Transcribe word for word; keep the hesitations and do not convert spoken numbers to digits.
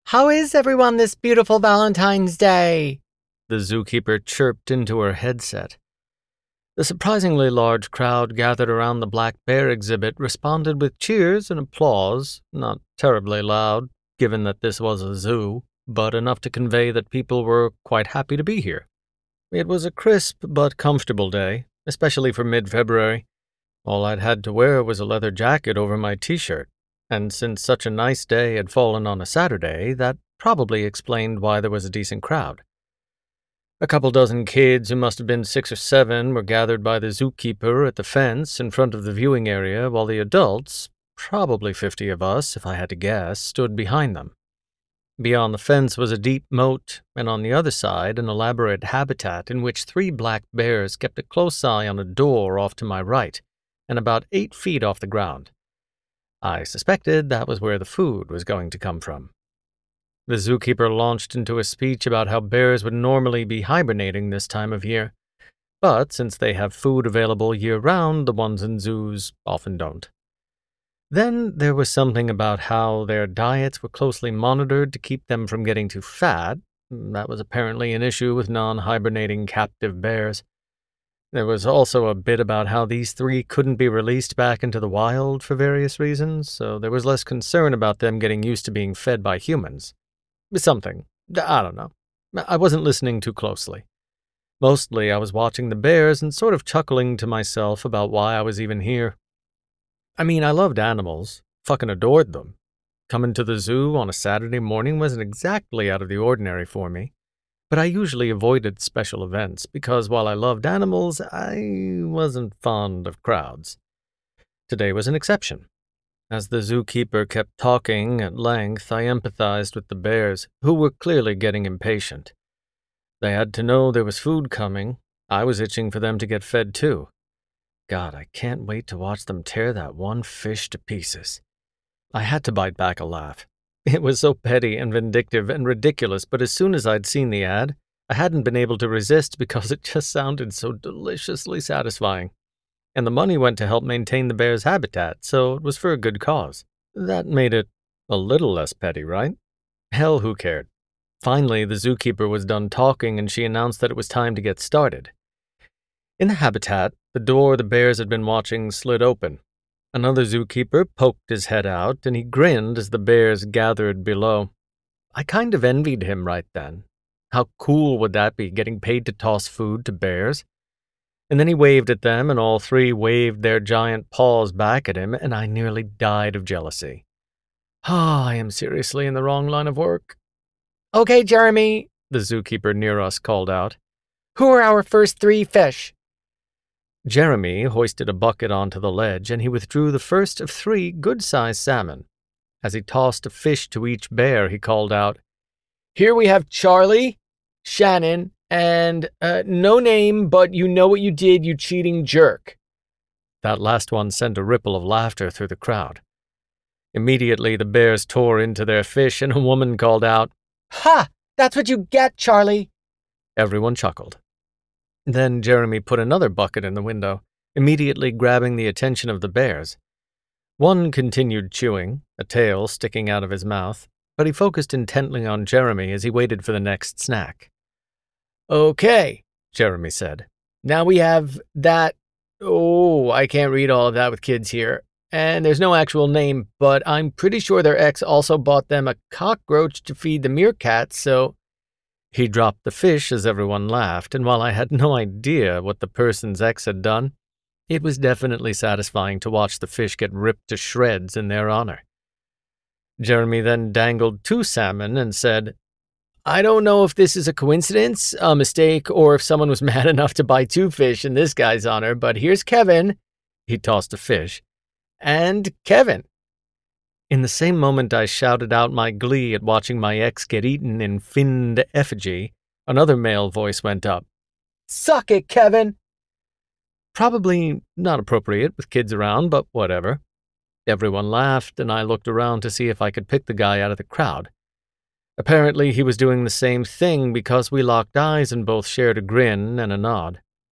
How is everyone this beautiful Valentine's Day? The zookeeper chirped into her headset. The surprisingly large crowd gathered around the black bear exhibit responded with cheers and applause, not terribly loud, given that this was a zoo, but enough to convey that people were quite happy to be here. It was a crisp but comfortable day, especially for mid-February. All I'd had to wear was a leather jacket over my t-shirt, and since such a nice day had fallen on a Saturday, that probably explained why there was a decent crowd. A couple dozen kids who must have been six or seven were gathered by the zookeeper at the fence in front of the viewing area, while the adults, probably fifty of us if I had to guess, stood behind them. Beyond the fence was a deep moat, and on the other side an elaborate habitat in which three black bears kept a close eye on a door off to my right, and about eight feet off the ground. I suspected that was where the food was going to come from. The zookeeper launched into a speech about how bears would normally be hibernating this time of year, but since they have food available year-round, the ones in zoos often don't. Then there was something about how their diets were closely monitored to keep them from getting too fat. That was apparently an issue with non-hibernating captive bears. There was also a bit about how these three couldn't be released back into the wild for various reasons, so there was less concern about them getting used to being fed by humans. Something. I don't know. I wasn't listening too closely. Mostly I was watching the bears and sort of chuckling to myself about why I was even here. I mean, I loved animals, fucking adored them. Coming to the zoo on a Saturday morning wasn't exactly out of the ordinary for me, but I usually avoided special events because while I loved animals, I wasn't fond of crowds. Today was an exception. As the zookeeper kept talking at length, I empathized with the bears, who were clearly getting impatient. They had to know there was food coming. I was itching for them to get fed too. God, I can't wait to watch them tear that one fish to pieces. I had to bite back a laugh. It was so petty and vindictive and ridiculous, but as soon as I'd seen the ad, I hadn't been able to resist because it just sounded so deliciously satisfying. And the money went to help maintain the bear's habitat, so it was for a good cause. That made it a little less petty, right? Hell, who cared? Finally, the zookeeper was done talking and she announced that it was time to get started. In the habitat, the door the bears had been watching slid open. Another zookeeper poked his head out and he grinned as the bears gathered below. I kind of envied him right then. How cool would that be, getting paid to toss food to bears? And then he waved at them, and all three waved their giant paws back at him, and I nearly died of jealousy. Ah, oh, I am seriously in the wrong line of work. Okay, Jeremy, the zookeeper near us called out. Who are our first three fish? Jeremy hoisted a bucket onto the ledge, and he withdrew the first of three good-sized salmon. As he tossed a fish to each bear, he called out, Here we have Charlie, Shannon, and, uh, no name, but you know what you did, you cheating jerk. That last one sent a ripple of laughter through the crowd. Immediately, the bears tore into their fish, and a woman called out, Ha! That's what you get, Charlie! Everyone chuckled. Then Jeremy put another bucket in the window, immediately grabbing the attention of the bears. One continued chewing, a tail sticking out of his mouth, but he focused intently on Jeremy as he waited for the next snack. Okay, Jeremy said. Now we have that, oh, I can't read all of that with kids here, and there's no actual name, but I'm pretty sure their ex also bought them a cockroach to feed the meerkats, so... He dropped the fish as everyone laughed, and while I had no idea what the person's ex had done, it was definitely satisfying to watch the fish get ripped to shreds in their honor. Jeremy then dangled two salmon and said, I don't know if this is a coincidence, a mistake, or if someone was mad enough to buy two fish in this guy's honor, but here's Kevin. He tossed a fish. And Kevin. In the same moment I shouted out my glee at watching my ex get eaten in finned effigy, another male voice went up. Suck it, Kevin! Probably not appropriate with kids around, but whatever. Everyone laughed, and I looked around to see if I could pick the guy out of the crowd. Apparently he was doing the same thing because we locked eyes and both shared a grin and a nod.